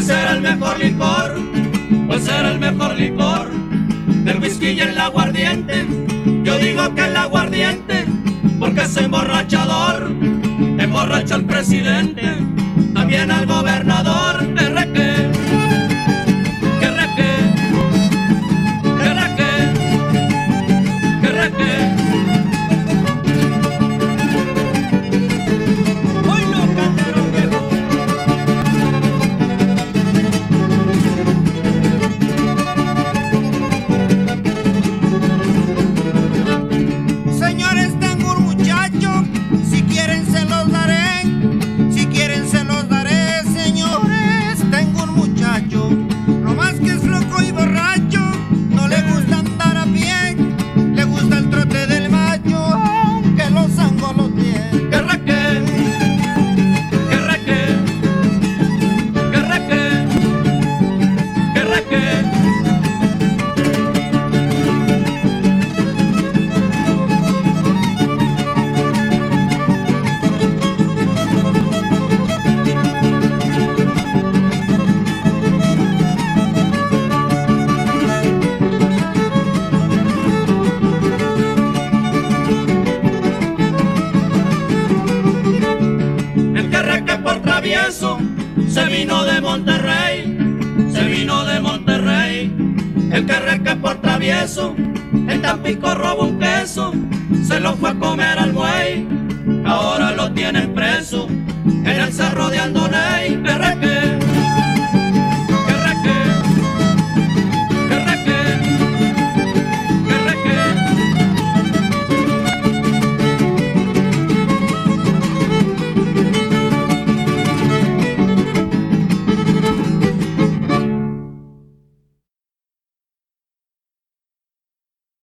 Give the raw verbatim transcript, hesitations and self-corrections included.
será el mejor licor? ¿Cuál será el mejor licor? Del whisky y el aguardiente. Yo digo que el aguardiente, porque es emborrachador, emborracha al presidente, también al gobernador. Que reque, que reque, que reque, que reque. Hoy no cantaron viejo. Señores, tengo un muchacho, si quieren se los daré, si quieren se los daré, señores, tengo un muchacho, no más que es loco y borracho, no le gusta andar a pie, le gusta el trote del macho, aunque los angolotee. Que reque, que reque, que reque, que reque. El que reque por travieso se vino de Monterrey, se vino de Monterrey. El que reque por travieso en Tampico robó un queso, se lo fue a comer al buey, ahora lo tienen preso en el cerro de Andoney.